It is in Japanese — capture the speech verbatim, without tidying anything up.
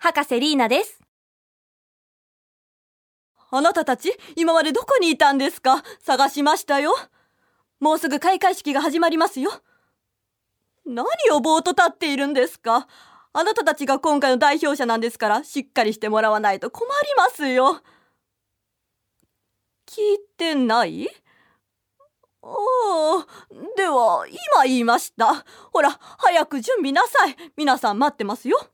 博士リーナです。 あなたたち、今までどこにいたんですか？探しましたよ。もうすぐ開会式が始まりますよ。何をぼーっと立っているんですか？あなたたちが今回の代表者なんですから、しっかりしてもらわないと困りますよ。聞いてない？ああ、では今言いました。ほら、早く準備なさい。皆さん待ってますよ。